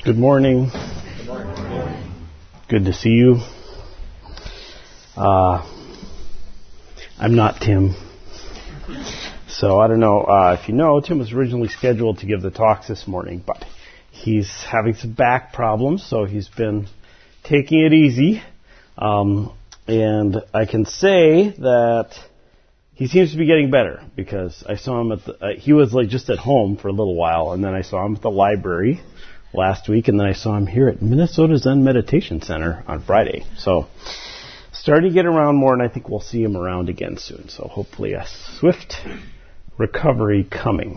Good morning. Good to see you. I'm not Tim. So I don't know if you know, Tim was originally scheduled to give the talks this morning, but he's having some back problems, so he's been taking it easy. And I can say that he seems to be getting better because I saw him he was like just at home for a little while, and then I saw him at the library last week, and then I saw him here at Minnesota Zen Meditation Center on Friday. So starting to get around more, and I think we'll see him around again soon. So hopefully a swift recovery coming.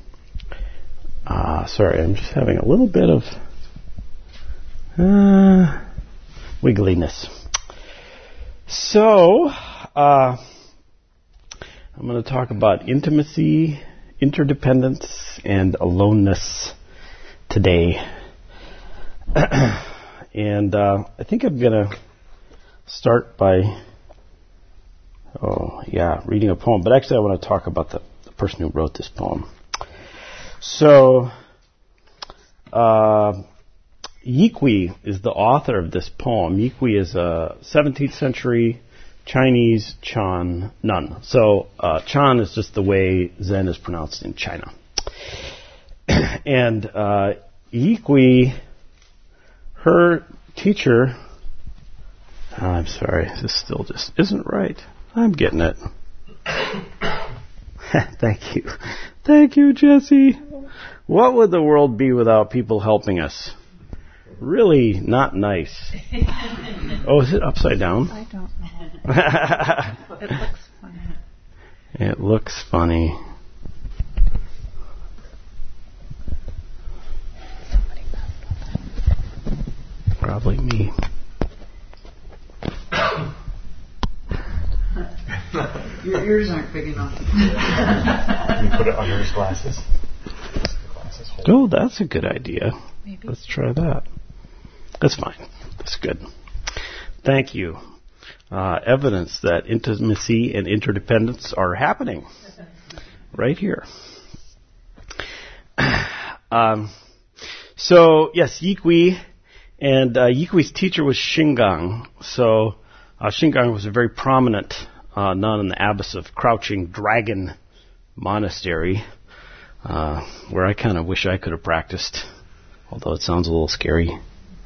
Sorry, I'm just having a little bit of wiggliness. So I'm going to talk about intimacy, interdependence, and aloneness today. And I think I'm going to start by reading a poem. But actually I want to talk about the person who wrote this poem. So Yi Kui is the author of this poem. Yi Kui is a 17th century Chinese Chan nun. So Chan is just the way Zen is pronounced in China. And Yi Kui, her teacher, I'm sorry, this still just isn't right. I'm getting it. Thank you. Thank you, Jesse. What would the world be without people helping us? Really not nice. Oh, is it upside down? I don't know. It looks funny. It looks funny. Probably me. Your ears aren't big enough. You put it under his glasses. Oh, that's a good idea. Maybe. Let's try that. That's fine. That's good. Thank you. Evidence that intimacy and interdependence are happening right here. So, yes, Yi Kui, and Yi Kui's teacher was Shingang. So, Shingang was a very prominent nun in the abbess of Crouching Dragon Monastery, where I kind of wish I could have practiced, although it sounds a little scary.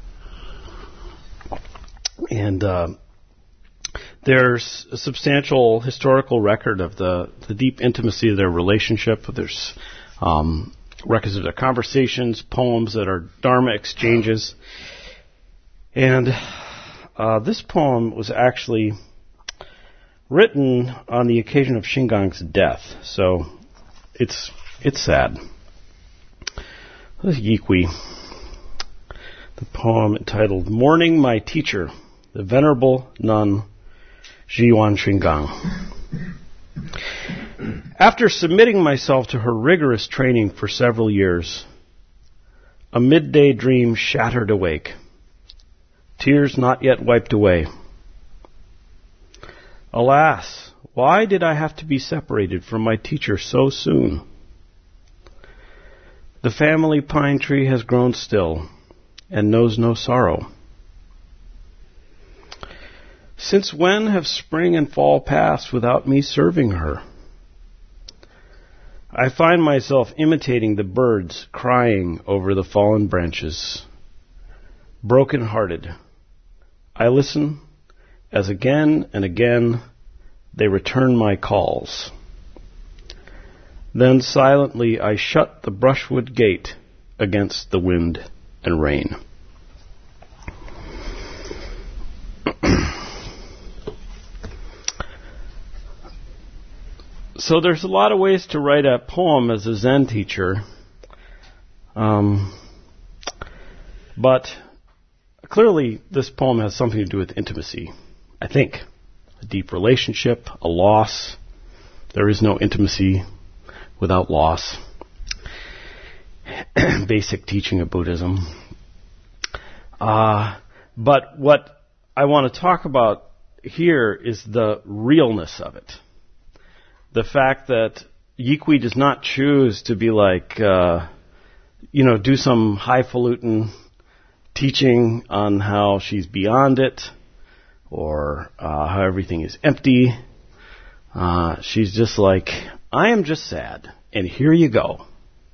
And there's a substantial historical record of the deep intimacy of their relationship. There's records of their conversations, poems that are Dharma exchanges. And this poem was actually written on the occasion of Shingang's death. So it's sad. This is Yi Kui. The poem entitled Mourning My Teacher, the Venerable Nun Zhiyuan Shingang. After submitting myself to her rigorous training for several years, a midday dream shattered awake, tears not yet wiped away. Alas, why did I have to be separated from my teacher so soon? The family pine tree has grown still and knows no sorrow. Since when have spring and fall passed without me serving her? I find myself imitating the birds crying over the fallen branches. Broken-hearted, I listen as again and again they return my calls. Then silently I shut the brushwood gate against the wind and rain. So there's a lot of ways to write a poem as a Zen teacher. But clearly this poem has something to do with intimacy, I think. A deep relationship, a loss. There is no intimacy without loss. Basic teaching of Buddhism. But what I want to talk about here is the realness of it. The fact that Yi Kui does not choose to be like, do some highfalutin teaching on how she's beyond it or how everything is empty. She's just like, I am just sad, and here you go.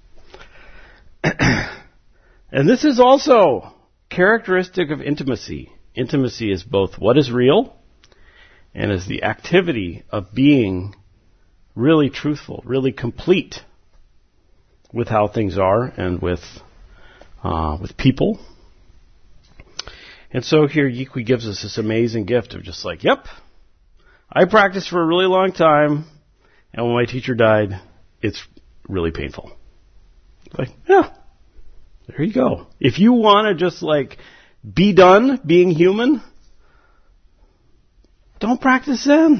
And this is also characteristic of intimacy. Intimacy is both what is real and is the activity of being really truthful, really complete with how things are and with people. And so here Yikwi gives us this amazing gift of just like, yep, I practiced for a really long time, and when my teacher died, it's really painful. Like, yeah, there you go. If you want to just like be done being human, don't practice Zen.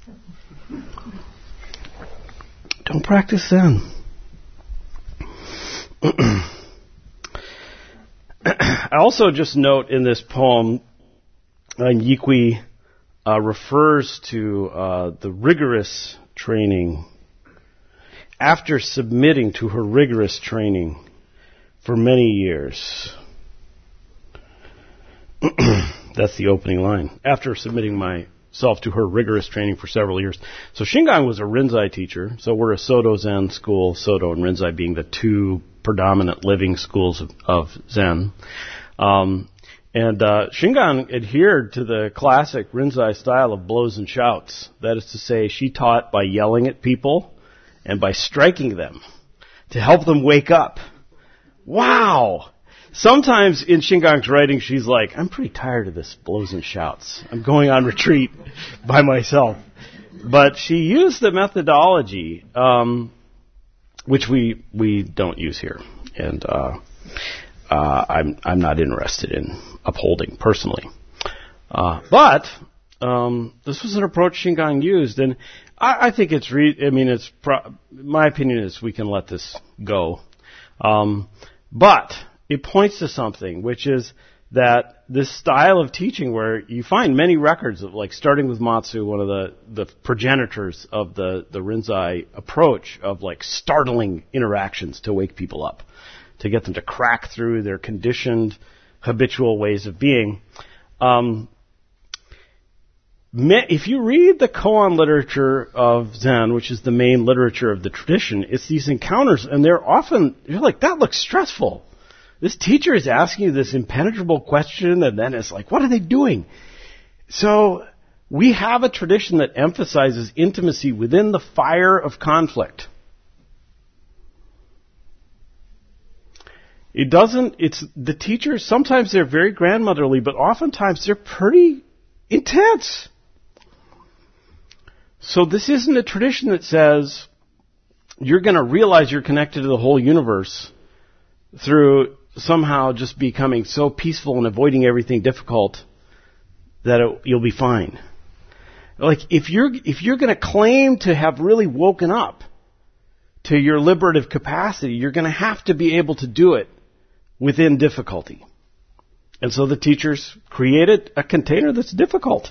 Don't practice Zen. I also just note in this poem, Yikwi refers to the rigorous training. After submitting to her rigorous training for many years. That's the opening line. After submitting myself to her rigorous training for several years. So Shingon was a Rinzai teacher. So we're a Soto Zen school, Soto and Rinzai being the two predominant living schools of Zen. And Shingon adhered to the classic Rinzai style of blows and shouts. That is to say, she taught by yelling at people and by striking them to help them wake up. Wow! Sometimes in Shingon's writing, she's like, I'm pretty tired of this blows and shouts. I'm going on retreat by myself. But she used the methodology, which we don't use here. And I'm not interested in upholding personally. But this was an approach Shingon used, and I think it's my opinion is we can let this go. But it points to something, which is that this style of teaching where you find many records of, like, starting with Matsu, one of the progenitors of the Rinzai approach of, like, startling interactions to wake people up, to get them to crack through their conditioned, habitual ways of being. If you read the koan literature of Zen, which is the main literature of the tradition, it's these encounters, and you're like, that looks stressful. This teacher is asking you this impenetrable question, and then it's like, what are they doing? So we have a tradition that emphasizes intimacy within the fire of conflict. It's the teachers, sometimes they're very grandmotherly, but oftentimes they're pretty intense. So this isn't a tradition that says you're going to realize you're connected to the whole universe through somehow just becoming so peaceful and avoiding everything difficult that you'll be fine. Like, if you're going to claim to have really woken up to your liberative capacity, you're going to have to be able to do it within difficulty. And so the teachers created a container that's difficult.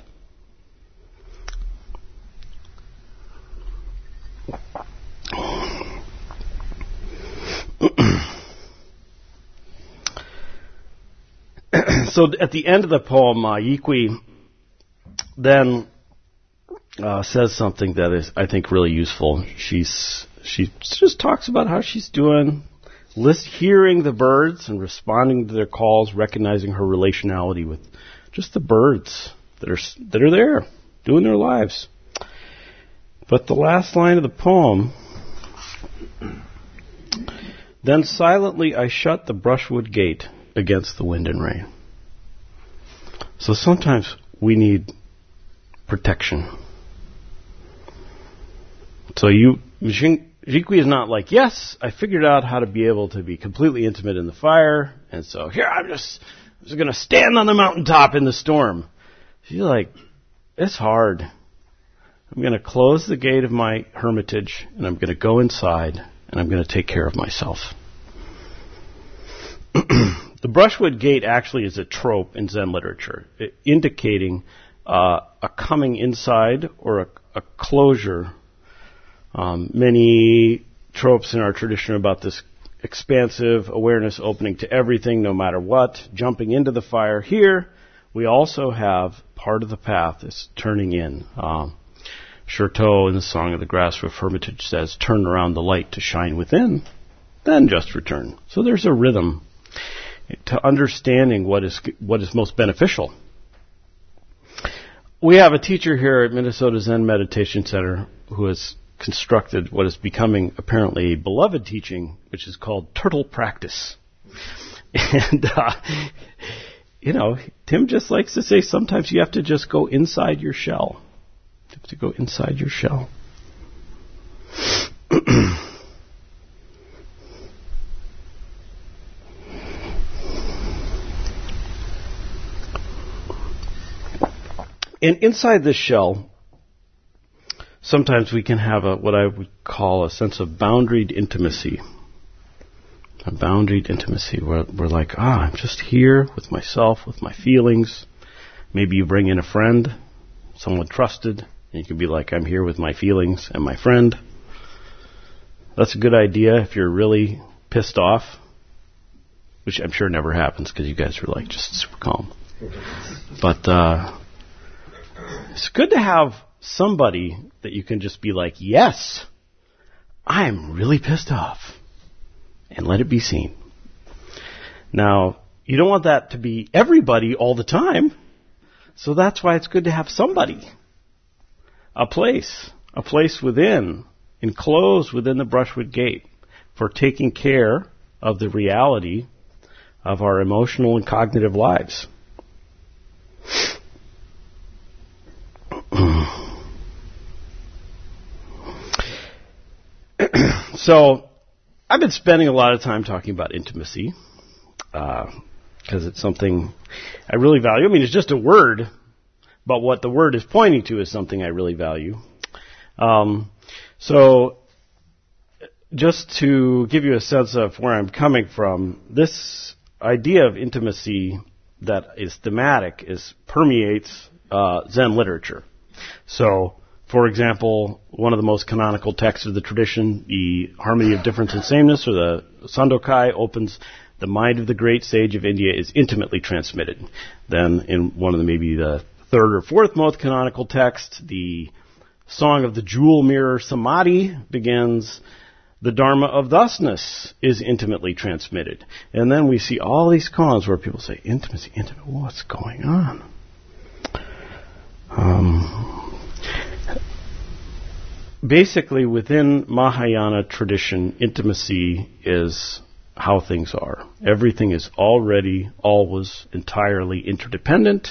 So at the end of the poem, Yikwi then says something that is, I think, really useful. She just talks about how she's doing, hearing the birds and responding to their calls, recognizing her relationality with just the birds that are there, doing their lives. But the last line of the poem, then silently I shut the brushwood gate against the wind and rain. So sometimes we need protection. So Yikwi is not like, yes, I figured out how to be able to be completely intimate in the fire, and so here I'm just going to stand on the mountaintop in the storm. She's like, it's hard. I'm going to close the gate of my hermitage, and I'm going to go inside, and I'm going to take care of myself. The brushwood gate actually is a trope in Zen literature, indicating a coming inside or a closure. Many tropes in our tradition about this expansive awareness opening to everything, no matter what, jumping into the fire. Here, we also have part of the path is turning in. Chertot in the Song of the Grass of Hermitage says, turn around the light to shine within, then just return. So there's a rhythm to understanding what is most beneficial. We have a teacher here at Minnesota Zen Meditation Center who has constructed what is becoming apparently a beloved teaching, which is called Turtle Practice. And, Tim just likes to say sometimes you have to just go inside your shell. You have to go inside your shell. And inside this shell, sometimes we can have what I would call a sense of boundaried intimacy. A boundaried intimacy where we're like, I'm just here with myself, with my feelings. Maybe you bring in a friend, someone trusted, and you can be like, I'm here with my feelings and my friend. That's a good idea if you're really pissed off, which I'm sure never happens because you guys are like just super calm. But it's good to have somebody that you can just be like, yes, I'm really pissed off, and let it be seen. Now, you don't want that to be everybody all the time, so that's why it's good to have somebody, a place within, enclosed within the Brushwood Gate, for taking care of the reality of our emotional and cognitive lives. So, I've been spending a lot of time talking about intimacy, because it's something I really value. I mean, it's just a word, but what the word is pointing to is something I really value. So, just to give you a sense of where I'm coming from, this idea of intimacy that is thematic permeates Zen literature. So, for example, one of the most canonical texts of the tradition, the Harmony of Difference and Sameness, or the Sandokai, opens, the mind of the great sage of India is intimately transmitted. Then in one of maybe the third or fourth most canonical text, the Song of the Jewel Mirror Samadhi begins, the Dharma of thusness is intimately transmitted. And then we see all these koans where people say, intimacy, what's going on? Basically, within Mahayana tradition, intimacy is how things are. Everything is already, always, entirely interdependent.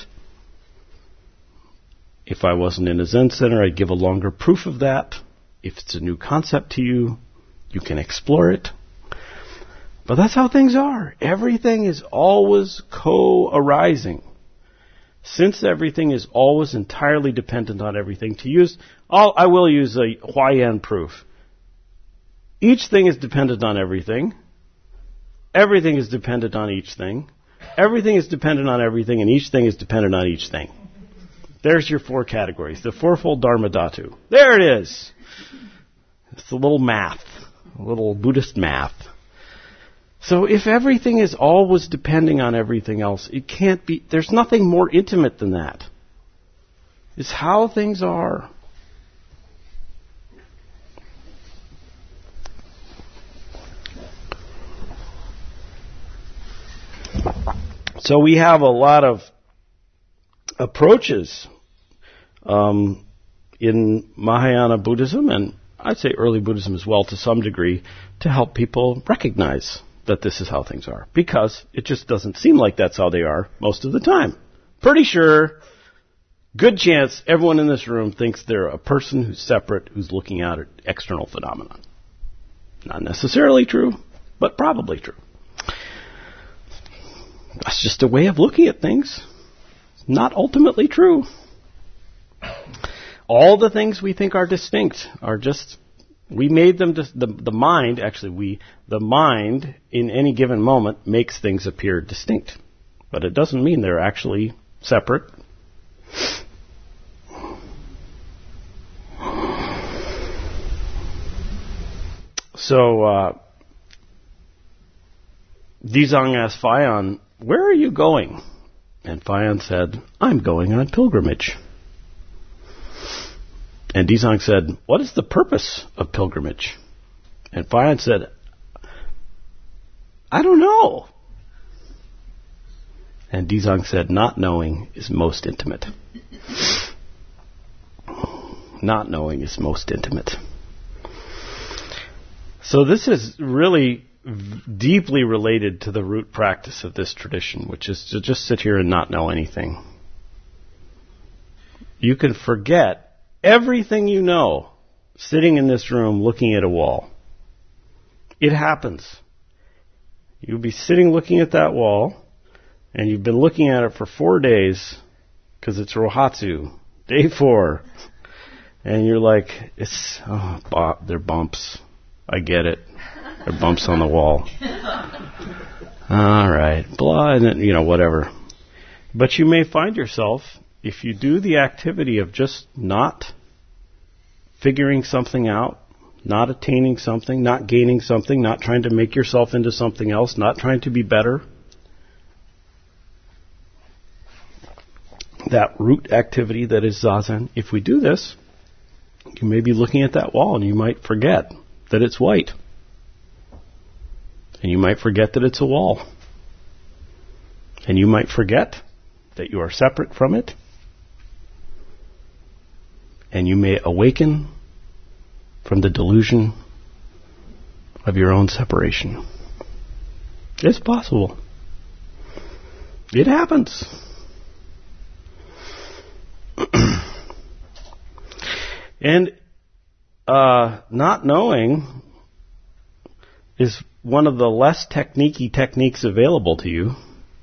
If I wasn't in a Zen center, I'd give a longer proof of that. If it's a new concept to you, you can explore it. But that's how things are. Everything is always co-arising. Since everything is always entirely dependent on everything, I will use a Huayan proof. Each thing is dependent on everything. Everything is dependent on each thing. Everything is dependent on everything, and each thing is dependent on each thing. There's your four categories, the fourfold Dharma Dhatu. There it is. It's a little math, a little Buddhist math. So if everything is always depending on everything else, it can't be, there's nothing more intimate than that. It's how things are. So we have a lot of approaches in Mahayana Buddhism, and I'd say early Buddhism as well to some degree, to help people recognize that this is how things are. Because it just doesn't seem like that's how they are most of the time. Pretty sure, good chance, everyone in this room thinks they're a person who's separate, who's looking out at external phenomena. Not necessarily true, but probably true. That's just a way of looking at things. Not ultimately true. All the things we think are distinct are just, we made them, the mind in any given moment makes things appear distinct. But it doesn't mean they're actually separate. So, Dizang asked Fayan, "Where are you going?" And Fayan said, "I'm going on pilgrimage." And Dizang said, "What is the purpose of pilgrimage?" And Fayan said, "I don't know." And Dizang said, "Not knowing is most intimate." Not knowing is most intimate. So this is really deeply related to the root practice of this tradition, which is to just sit here and not know anything. You can forget everything you know sitting in this room looking at a wall. It happens. You'll be sitting looking at that wall, and you've been looking at it for 4 days because it's Rohatsu, day 4. And you're like, they're bumps. I get it. They're bumps on the wall. All right, blah, and then, whatever. But you may find yourself, if you do the activity of just not figuring something out, not attaining something, not gaining something, not trying to make yourself into something else, not trying to be better, that root activity that is Zazen, if we do this, you may be looking at that wall and you might forget that it's white. And you might forget that it's a wall. And you might forget that you are separate from it. And you may awaken from the delusion of your own separation. It's possible. It happens. And not knowing is one of the less technique-y techniques available to you.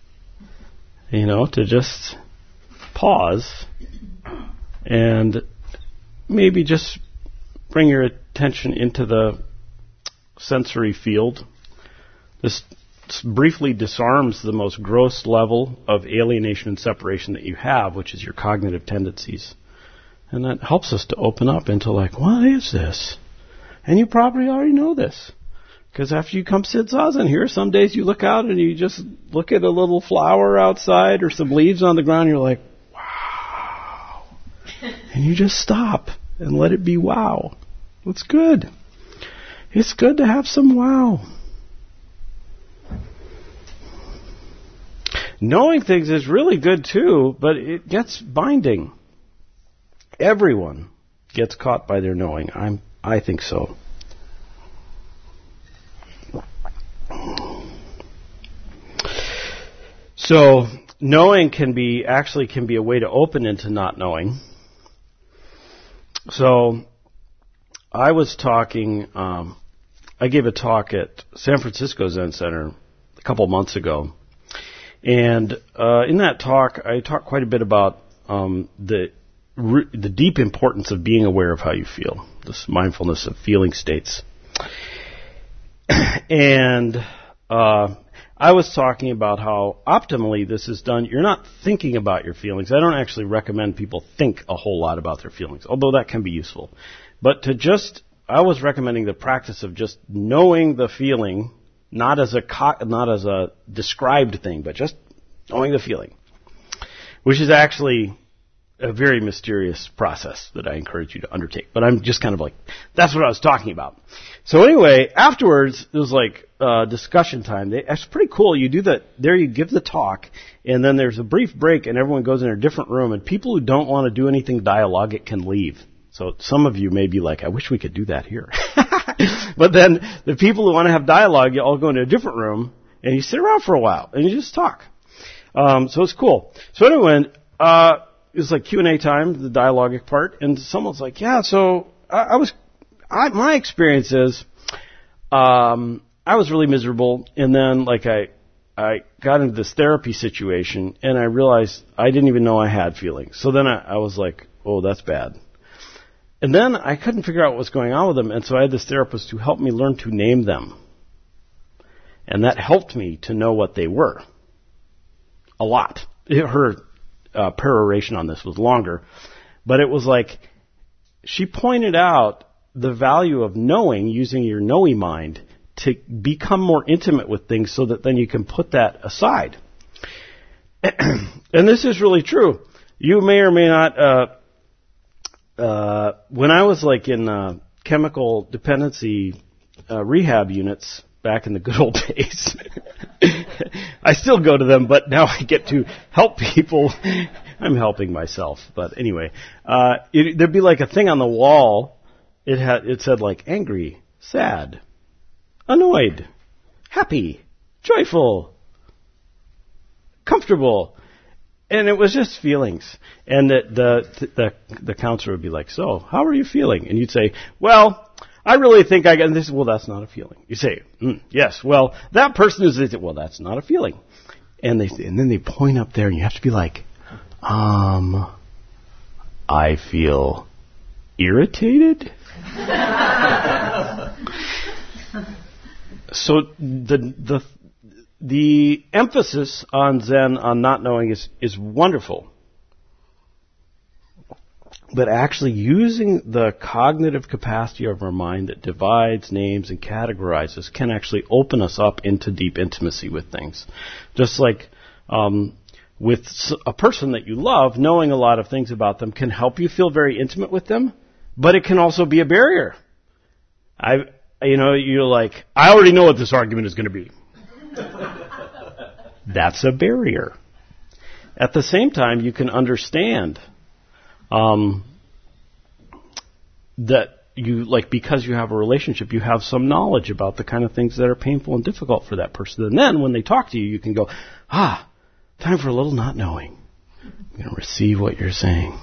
To just pause and maybe just bring your attention into the sensory field. This briefly disarms the most gross level of alienation and separation that you have, which is your cognitive tendencies. And that helps us to open up into what is this? And you probably already know this. Because after you come sit zazen here, some days you look out and you just look at a little flower outside or some leaves on the ground and you're like, wow. And you just stop and let it be wow. It's good. It's good to have some wow. Knowing things is really good too, but it gets binding. Everyone gets caught by their knowing. I think so. So knowing can be a way to open into not knowing. So I was talking. I gave a talk at San Francisco Zen Center a couple months ago, and in that talk, I talked quite a bit about the deep importance of being aware of how you feel, this mindfulness of feeling states. And I was talking about how optimally this is done. You're not thinking about your feelings. I don't actually recommend people think a whole lot about their feelings, although that can be useful. But I was recommending the practice of just knowing the feeling, not as a described thing, but just knowing the feeling, which is actually a very mysterious process that I encourage you to undertake. But I'm just kind of that's what I was talking about. So anyway, afterwards, it was discussion time. It's pretty cool. You do that. There you give the talk, and then there's a brief break, and everyone goes in a different room, and people who don't want to do anything dialogic can leave. So some of you may be I wish we could do that here. But then the people who want to have dialogue, you all go into a different room, and you sit around for a while, and you just talk. So it's cool. So anyway, it was Q&A time, the dialogic part, and someone's yeah, so my experience is, I was really miserable, and then I got into this therapy situation, and I realized I didn't even know I had feelings. So then I was oh, that's bad. And then I couldn't figure out what was going on with them, and so I had this therapist who helped me learn to name them. And that helped me to know what they were. A lot. Her peroration on this was longer, but it was she pointed out the value of knowing, using your knowing mind, to become more intimate with things so that then you can put that aside. And this is really true. You may or may not, when I was like in chemical dependency rehab units back in the good old days, I still go to them, but now I get to help people. I'm helping myself, but anyway, there'd be like a thing on the wall. It said like angry, sad, annoyed, happy, joyful, comfortable, and it was just feelings. And the counselor would be like, "So, how are you feeling?" And you'd say, "Well, I really think I got." And they say, "Well, that's not a feeling." You say, "Yes, well, that person is." They say, "Well, that's not a feeling." And then they point up there, and you have to be like, I feel irritated. So the emphasis on Zen, on not knowing, is wonderful. But actually using the cognitive capacity of our mind that divides, names, and categorizes can actually open us up into deep intimacy with things. Just like with a person that you love, knowing a lot of things about them can help you feel very intimate with them, but it can also be a barrier. You're like, I already know what this argument is going to be. That's a barrier. At the same time, you can understand that you, like, because you have a relationship, you have some knowledge about the kind of things that are painful and difficult for that person. And then when they talk to you, you can go, time for a little not knowing. I'm going to receive what you're saying.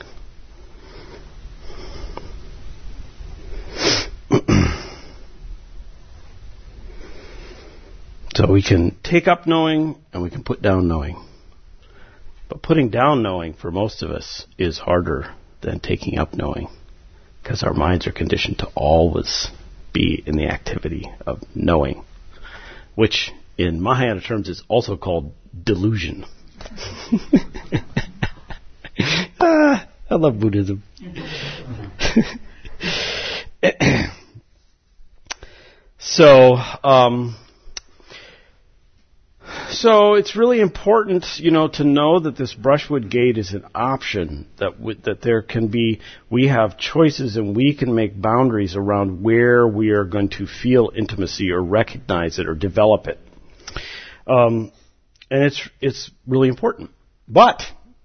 So we can take up knowing and we can put down knowing. But putting down knowing for most of us is harder than taking up knowing, because our minds are conditioned to always be in the activity of knowing, which in Mahayana terms is also called delusion. I love Buddhism. So it's really important, to know that this brushwood gate is an option, that there can be, we have choices and we can make boundaries around where we are going to feel intimacy or recognize it or develop it. And it's really important. But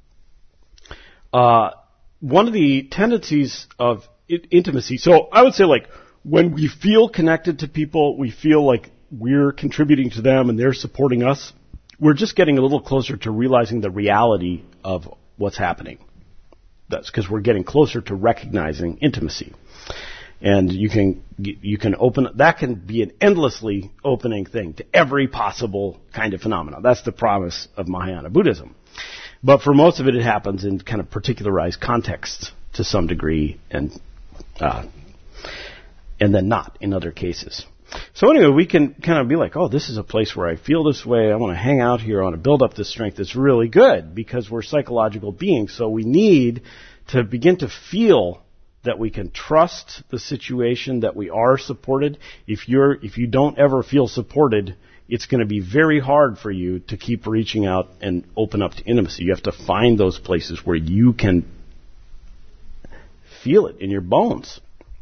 one of the tendencies of intimacy, so I would say, like, when we feel connected to people, we feel like we're contributing to them and they're supporting us, we're just getting a little closer to realizing the reality of what's happening. That's because we're getting closer to recognizing intimacy. And you can open, that can be an endlessly opening thing to every possible kind of phenomenon. That's the promise of Mahayana Buddhism. But for most of it, it happens in kind of particularized contexts to some degree, and then not in other cases. So anyway, we can kind of be like, this is a place where I feel this way. I want to hang out here. I want to build up this strength. It's really good because we're psychological beings. So we need to begin to feel that we can trust the situation, that we are supported. If you don't ever feel supported, it's going to be very hard for you to keep reaching out and open up to intimacy. You have to find those places where you can feel it in your bones.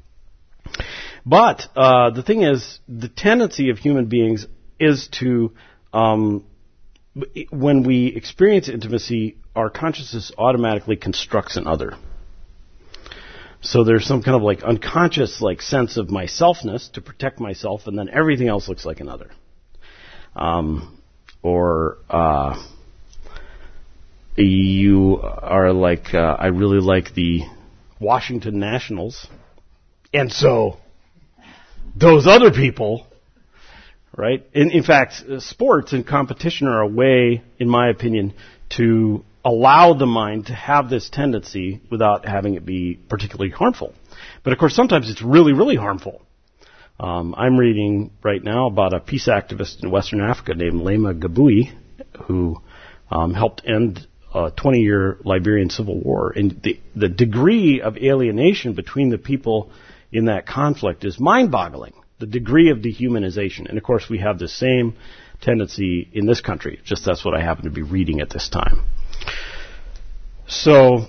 But the thing is, the tendency of human beings is to, when we experience intimacy, our consciousness automatically constructs an other. So there's some kind of like unconscious sense of myselfness to protect myself, and then everything else looks like another. You are like, I really like the Washington Nationals, and so those other people, right? In fact, sports and competition are a way, in my opinion, to allow the mind to have this tendency without having it be particularly harmful. But of course, sometimes it's really, really harmful. I'm reading right now about a peace activist in Western Africa named Lema Gbui, who helped end a 20-year Liberian civil war. And the degree of alienation between the people in that conflict is mind-boggling. the degree of dehumanization. And of course, we have the same tendency in this country. Just that's what I happen to be reading at this time. So,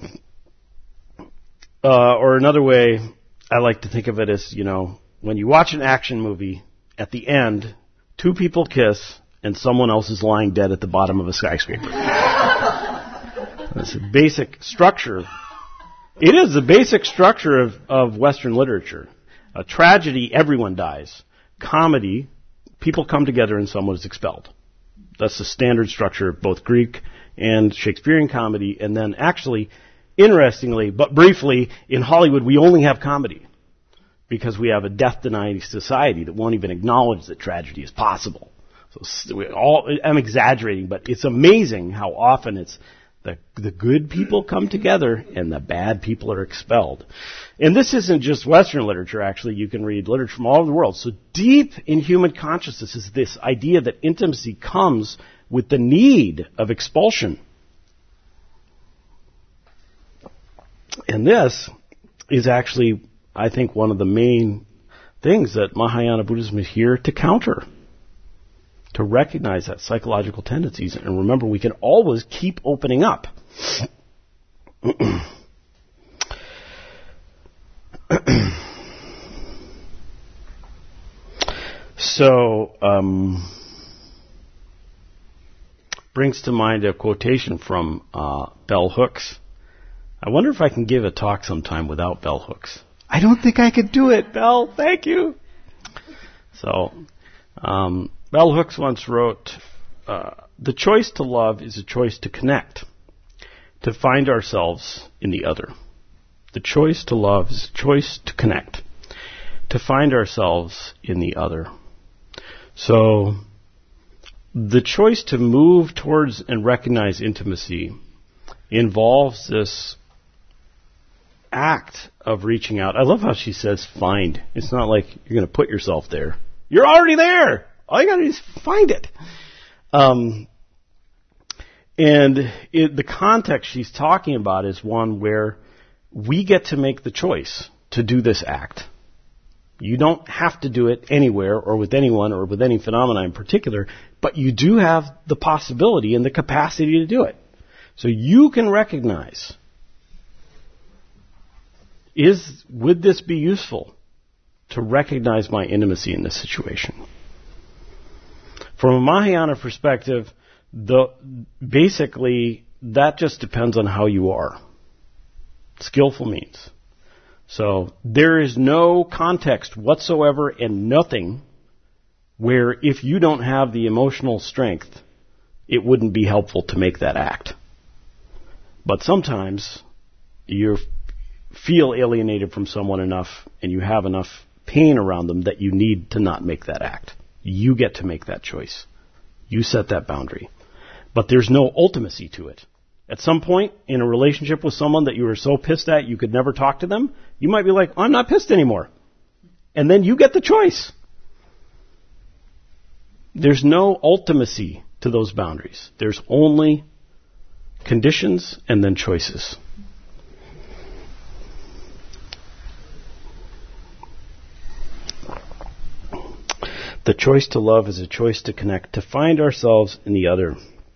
or another way I like to think of it is, when you watch an action movie, at the end, two people kiss and someone else is lying dead at the bottom of a skyscraper. That's a basic structure. It is the basic structure of Western literature. A tragedy, everyone dies. Comedy, people come together and someone is expelled. That's the standard structure of both Greek and Shakespearean comedy. And then actually, interestingly, but briefly, in Hollywood, we only have comedy because we have a death-denying society that won't even acknowledge that tragedy is possible. So I'm exaggerating, but it's amazing how often it's the good people come together and the bad people are expelled. And this isn't just Western literature, actually. You can read literature from all over the world. So deep in human consciousness is this idea that intimacy comes with the need of expulsion. And this is actually, I think, one of the main things that Mahayana Buddhism is here to counter. To recognize that psychological tendencies. And remember, we can always keep opening up. So, brings to mind a quotation from bell hooks. I wonder if I can give a talk sometime without bell hooks. I don't think I could do it, Bell. Thank you. So, Bell Hooks once wrote, the choice to love is a choice to connect, to find ourselves in the other. The choice to love is a choice to connect, to find ourselves in the other. So, the choice to move towards and recognize intimacy involves this act of reaching out. I love how she says find. It's not like you're going to put yourself there. You're already there. All you got to do is find it. The context she's talking about is one where we get to make the choice to do this act. You don't have to do it anywhere or with anyone or with any phenomena in particular, but you do have the possibility and the capacity to do it. So you can recognize, would this be useful to recognize my intimacy in this situation? From a Mahayana perspective, basically, that just depends on how you are. Skillful means. So, there is no context whatsoever and nothing where if you don't have the emotional strength, it wouldn't be helpful to make that act. But sometimes, you feel alienated from someone enough and you have enough pain around them that you need to not make that act. You get to make that choice. You set that boundary. But there's no ultimacy to it. At some point in a relationship with someone that you were so pissed at you could never talk to them, you might be like, I'm not pissed anymore. And then you get the choice. There's no ultimacy to those boundaries. There's only conditions and then choices. The choice to love is a choice to connect, to find ourselves in the other.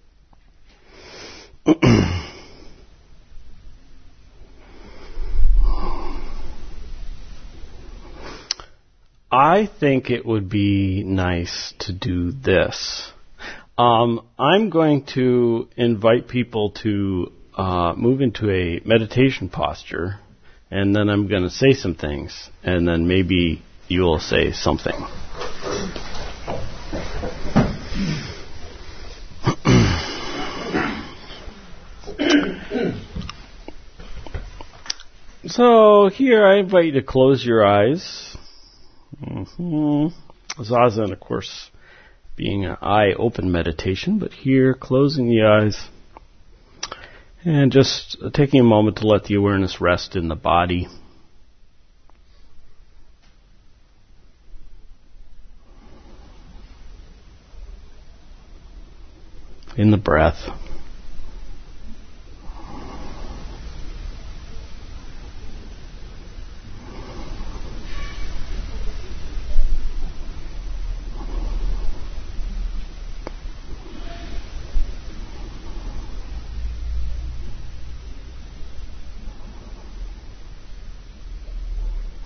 I think it would be nice to do this. I'm going to invite people to move into a meditation posture, and then I'm going to say some things, and then maybe you'll say something. So here I invite you to close your eyes. Zazen, of course, being an eye-open meditation, but here closing the eyes and just taking a moment to let the awareness rest in the body. In the breath.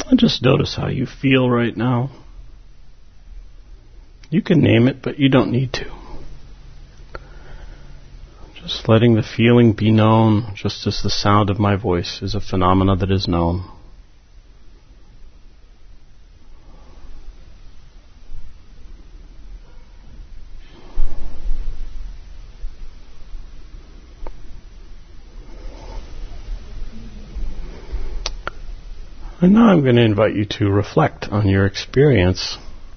And just notice how you feel right now. You can name it, but you don't need to. Just letting the feeling be known, just as the sound of my voice is a phenomena that is known. And now I'm going to invite you to reflect on your experience.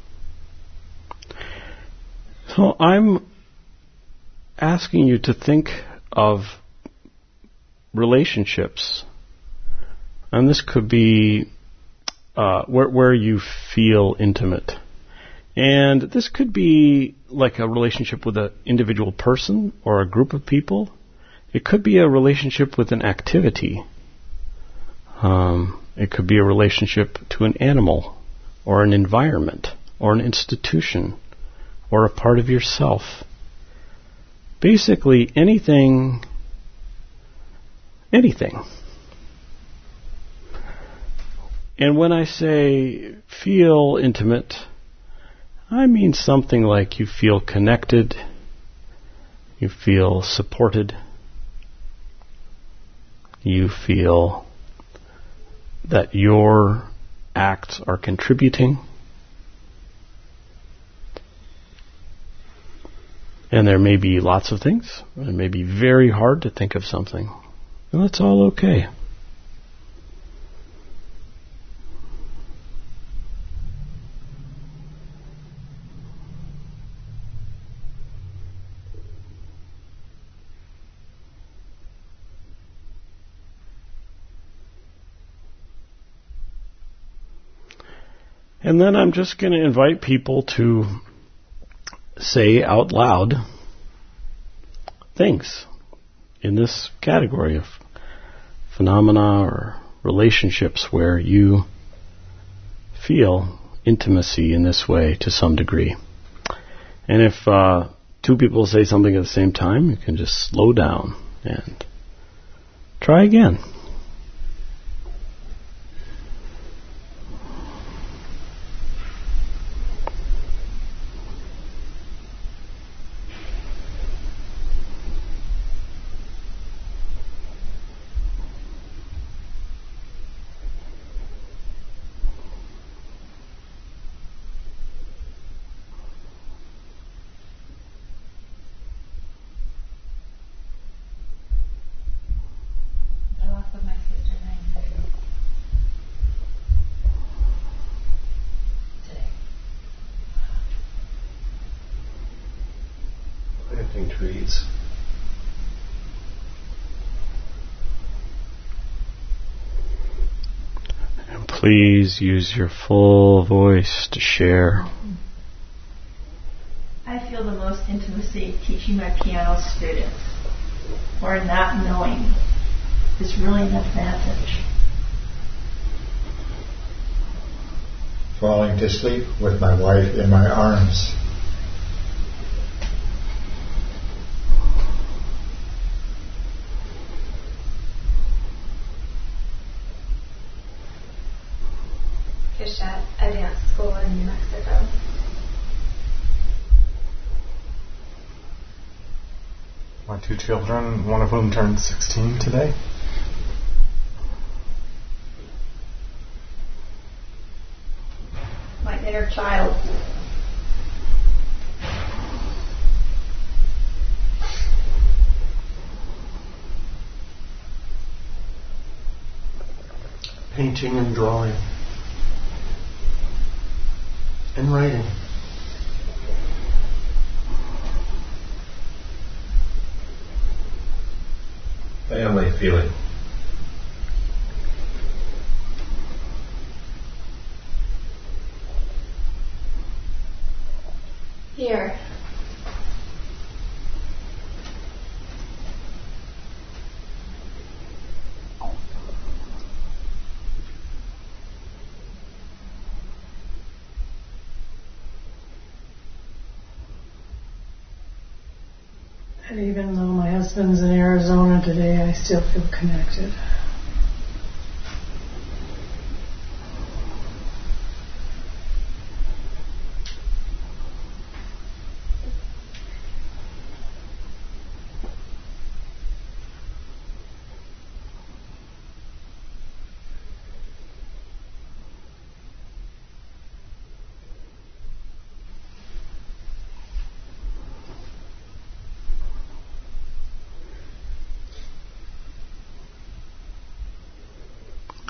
So I'm asking you to think of relationships. And this could be where you feel intimate. And this could be like a relationship with an individual person or a group of people. It could be a relationship with an activity. It could be a relationship to an animal, or an environment, or an institution, or a part of yourself. Basically, anything. And when I say feel intimate, I mean something like you feel connected, you feel supported, you feel that your acts are contributing. And there may be lots of things. It may be very hard to think of something. And that's all okay. And then I'm just going to invite people to say out loud things in this category of phenomena or relationships where you feel intimacy in this way to some degree. And if two people say something at the same time, you can just slow down and try again. Trees. And please use your full voice to share. I feel the most intimacy teaching my piano students, or not knowing is really an advantage. Falling to sleep with my wife in my arms. I dance school in New Mexico. My two children, one of whom turned 16 today. My inner child. Painting and drawing. And writing. Family feeling. Here. And even though my husband's in Arizona today, I still feel connected.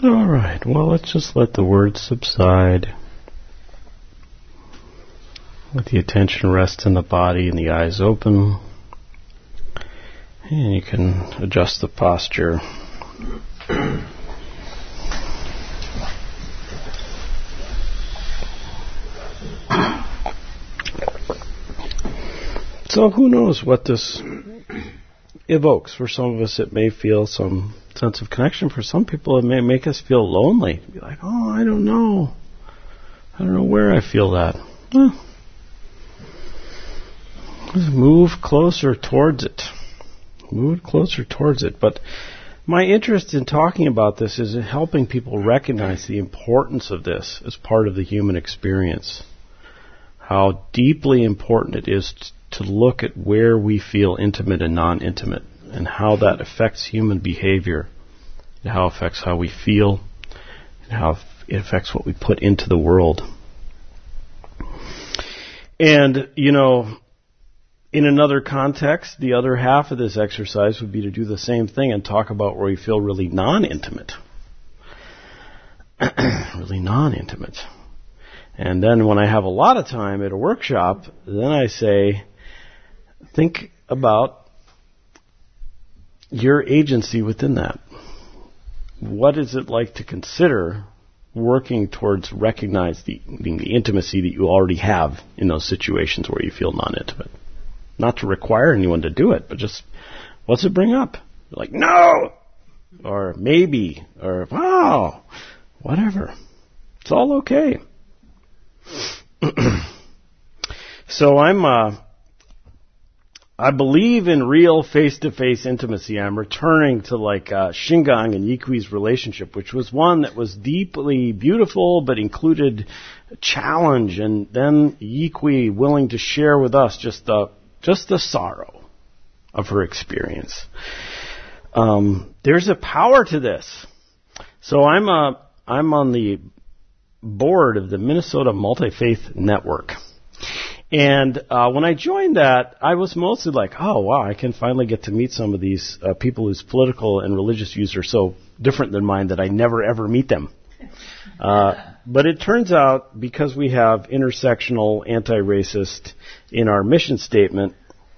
All right, well, let's just let the words subside. Let the attention rest in the body and the eyes open. And you can adjust the posture. So who knows what this evokes. For some of us it may feel some sense of connection. For some people it may make us feel lonely. Be like, oh, I don't know. I don't know where I feel that. Well, let's move closer towards it. Move closer towards it. But my interest in talking about this is in helping people recognize the importance of this as part of the human experience. How deeply important it is to look at where we feel intimate and non-intimate, and how that affects human behavior, and how it affects how we feel, and how it affects what we put into the world. And, you know, in another context, the other half of this exercise would be to do the same thing and talk about where we feel really non-intimate. Really non-intimate. And then when I have a lot of time at a workshop, then I say, think about your agency within that. What is it like to consider working towards recognizing the intimacy that you already have in those situations where you feel non-intimate? Not to require anyone to do it, but just, what's it bring up? You're like, no! Or maybe, or wow, whatever. It's all okay. So I believe in real face-to-face intimacy. I'm returning to like Shingang and Yikui's relationship, which was one that was deeply beautiful but included a challenge, and then Yikui willing to share with us just the sorrow of her experience. There's a power to this. So I'm on the board of the Minnesota Multi-Faith Network. And when I joined that, I was mostly like, oh, wow, I can finally get to meet some of these people whose political and religious views are so different than mine that I never, ever meet them. But it turns out, because we have intersectional, anti-racist in our mission statement,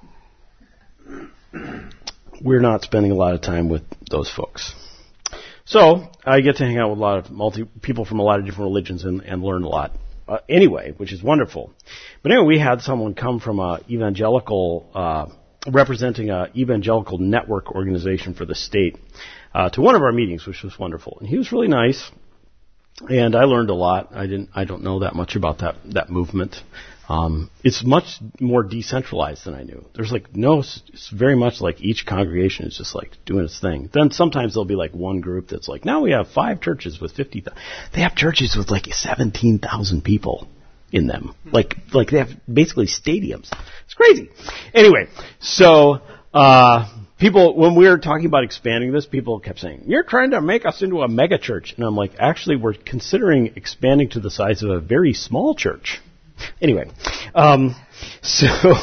we're not spending a lot of time with those folks. So I get to hang out with a lot of people from a lot of different religions and learn a lot. Anyway, which is wonderful. But anyway, we had someone come from representing a evangelical network organization for the state, to one of our meetings, which was wonderful. And he was really nice, and I learned a lot. I don't know that much about that movement. It's much more decentralized than I knew. There's it's very much like each congregation is just like doing its thing. Then sometimes there'll be like one group that's like, now we have 5 churches with 50,000. They have churches with like 17,000 people in them. Like they have basically stadiums. It's crazy. Anyway, so, people, when we were talking about expanding this, people kept saying, you're trying to make us into a mega church. And I'm like, actually, we're considering expanding to the size of a very small church. Anyway, so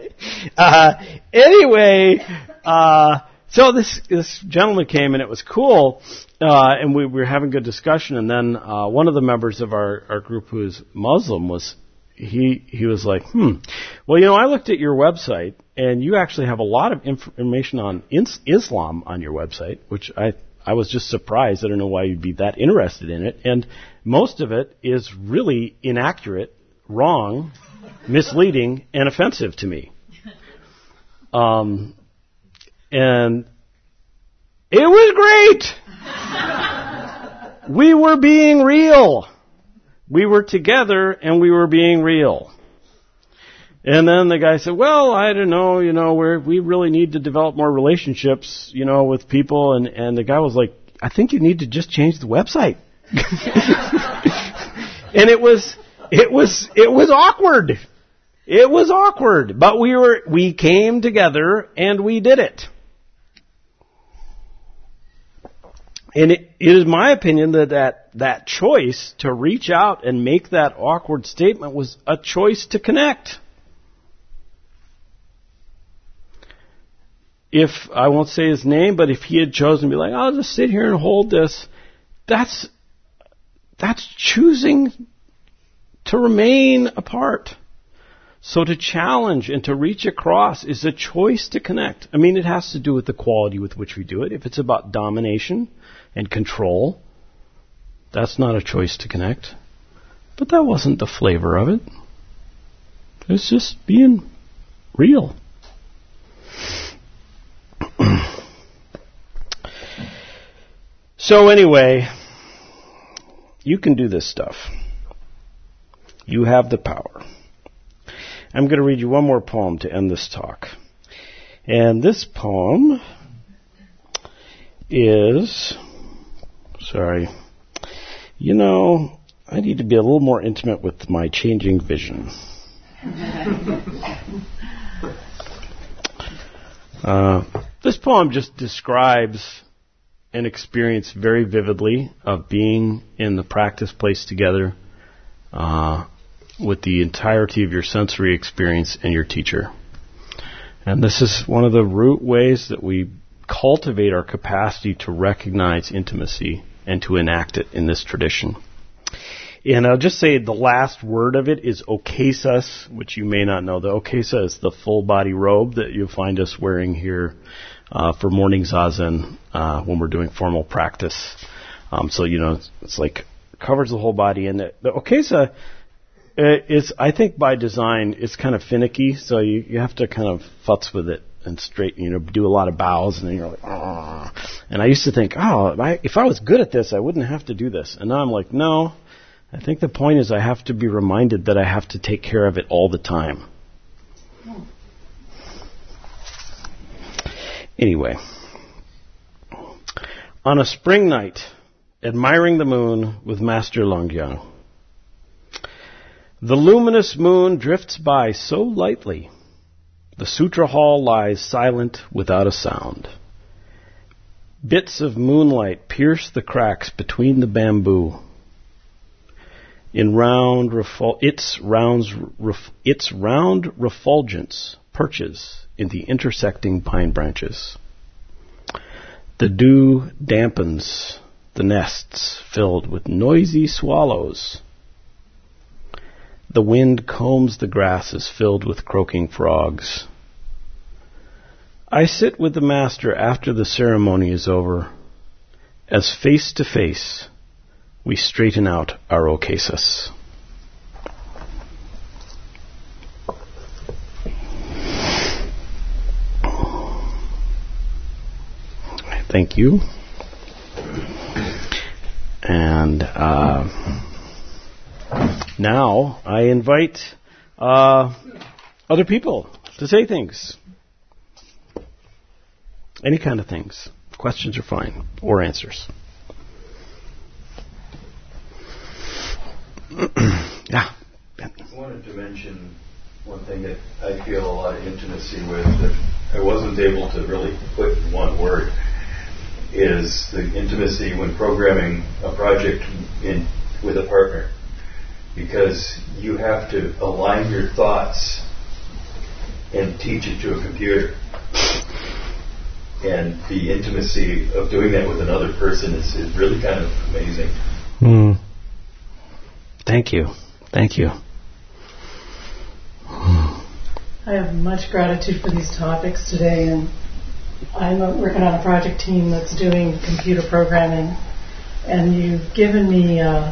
this gentleman came, and it was cool, and we were having good discussion, and then one of the members of our group, who is Muslim, he was like, well, I looked at your website, and you actually have a lot of information on Islam on your website, which I was just surprised. I don't know why you'd be that interested in it, and most of it is really inaccurate, wrong, misleading, and offensive to me. And it was great! We were being real. We were together, and we were being real. And then the guy said, well, I don't know, we really need to develop more relationships, with people. And the guy was like, I think you need to just change the website. And it was awkward. It was awkward, but we came together and we did it. And it is my opinion that choice to reach out and make that awkward statement was a choice to connect. If, I won't say his name, but if he had chosen to be like, I'll just sit here and hold this, that's choosing to remain apart. So to challenge and to reach across is a choice to connect. I mean, it has to do with the quality with which we do it. If it's about domination and control, that's not a choice to connect. But that wasn't the flavor of it. It's just being real. So anyway, you can do this stuff. You have the power. I'm going to read you one more poem to end this talk. And this poem is, I need to be a little more intimate with my changing vision. This poem just describes an experience very vividly of being in the practice place together with the entirety of your sensory experience and your teacher. And this is one of the root ways that we cultivate our capacity to recognize intimacy and to enact it in this tradition. And I'll just say the last word of it is okesas, which you may not know. The okesa is the full body robe that you'll find us wearing here for morning zazen when we're doing formal practice. So, it's like covers the whole body. And the okesa is, I think by design, it's kind of finicky. So you have to kind of futz with it and straighten, do a lot of bows. And then you're like, ah. And I used to think, if I was good at this, I wouldn't have to do this. And now I'm like, no. I think the point is I have to be reminded that I have to take care of it all the time. Anyway, on a spring night, admiring the moon with Master Longgyang, the luminous moon drifts by so lightly, the sutra hall lies silent without a sound. Bits of moonlight pierce the cracks between the bamboo. Its round refulgence perches in the intersecting pine branches. The dew dampens the nests filled with noisy swallows. The wind combs the grasses filled with croaking frogs. I sit with the Master after the ceremony is over, as face to face we straighten out our okesas. Thank you. And now I invite other people to say things. Any kind of things. Questions are fine, or answers. Yeah. I wanted to mention one thing that I feel a lot of intimacy with that I wasn't able to really put in one word is the intimacy when programming a project with a partner, because you have to align your thoughts and teach it to a computer. And the intimacy of doing that with another person is really kind of amazing. Thank you. Thank you. I have much gratitude for these topics today, and I'm working on a project team that's doing computer programming, and you've given me a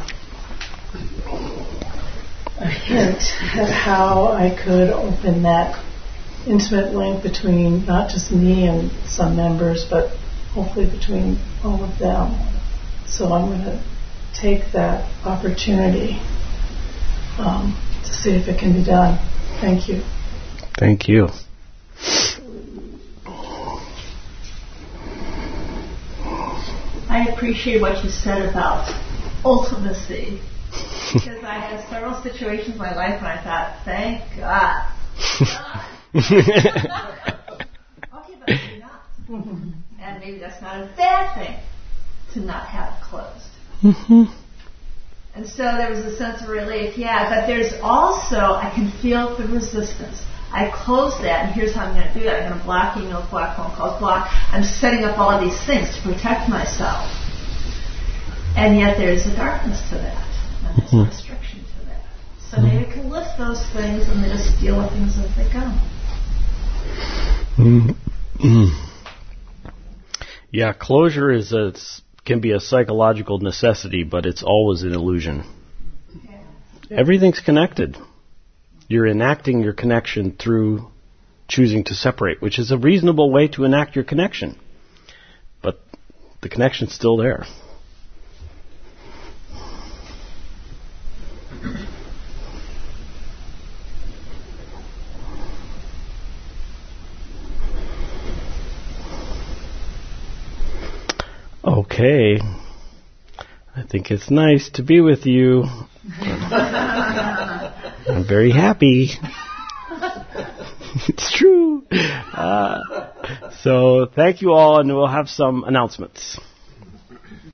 hint at how I could open that intimate link between not just me and some members, but hopefully between all of them. So I'm going to take that opportunity to see if it can be done. Thank you. Thank you. I appreciate what you said about ultimacy, because I had several situations in my life when I thought, thank God. Okay, but maybe not. And maybe that's not a bad thing to not have it closed. And so there was a sense of relief, but there's also, I can feel the resistance. I close that, and here's how I'm going to do that. I'm going to block emails, block phone calls, block. I'm setting up all of these things to protect myself. And yet there's a darkness to that, and there's a restriction to that. So maybe we can lift those things and just deal with things as they come. Yeah, closure can be a psychological necessity, but it's always an illusion. Yeah. Everything's connected. You're enacting your connection through choosing to separate, which is a reasonable way to enact your connection. But the connection's still there. Okay. I think it's nice to be with you. I'm very happy. It's true. So thank you all, and we'll have some announcements.